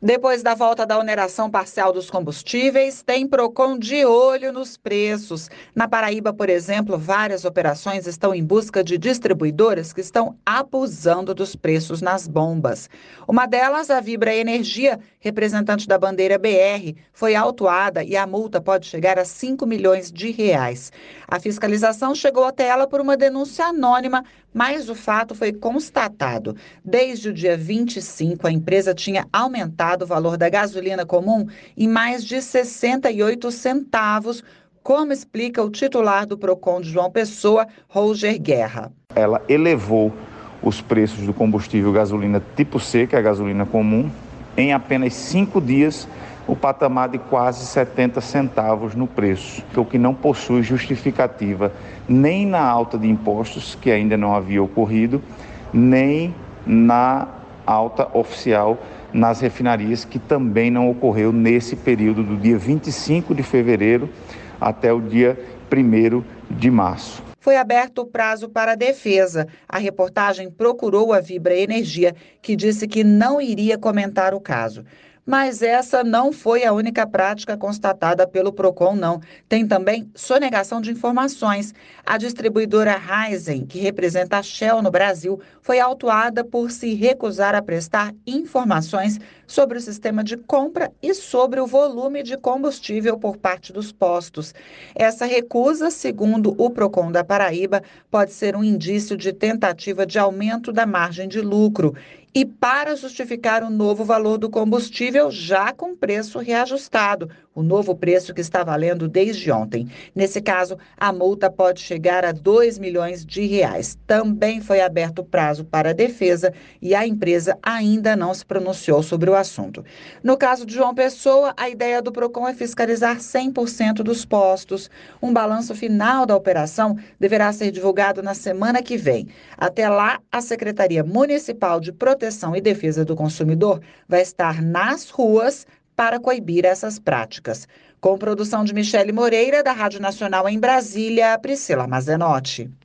Depois da volta da oneração parcial dos combustíveis, tem Procon de olho nos preços. Na Paraíba, por exemplo, várias operações estão em busca de distribuidoras que estão abusando dos preços nas bombas. Uma delas, a Vibra Energia, representante da bandeira BR, foi autuada e a multa pode chegar a 5 milhões de reais. A fiscalização chegou até ela por uma denúncia anônima, mas o fato foi constatado. Desde o dia 25, a empresa tinha aumentado o valor da gasolina comum em mais de 68 centavos, como explica o titular do Procon de João Pessoa, Roger Guerra. Ela elevou os preços do combustível gasolina tipo C, que é a gasolina comum, em apenas 5 dias, o patamar de quase 70 centavos no preço, o que não possui justificativa nem na alta de impostos, que ainda não havia ocorrido, nem na alta oficial nas refinarias, que também não ocorreu nesse período do dia 25 de fevereiro até o dia 1º de março. Foi aberto o prazo para a defesa. A reportagem procurou a Vibra Energia, que disse que não iria comentar o caso. Mas essa não foi a única prática constatada pelo Procon, não. Tem também sonegação de informações. A distribuidora Raizen, que representa a Shell no Brasil, foi autuada por se recusar a prestar informações sobre o sistema de compra e sobre o volume de combustível por parte dos postos. Essa recusa, segundo o Procon da Paraíba, pode ser um indício de tentativa de aumento da margem de lucro e para justificar o novo valor do combustível já com preço reajustado, o novo preço que está valendo desde ontem. Nesse caso, a multa pode chegar a 2 milhões de reais. Também foi aberto o prazo para a defesa e a empresa ainda não se pronunciou sobre o assunto. No caso de João Pessoa, a ideia do Procon é fiscalizar 100% dos postos. Um balanço final da operação deverá ser divulgado na semana que vem. Até lá, a Secretaria Municipal de Proteção e Defesa do Consumidor vai estar nas ruas para coibir essas práticas. Com produção de Michele Moreira, da Rádio Nacional em Brasília, Priscila Mazenotti.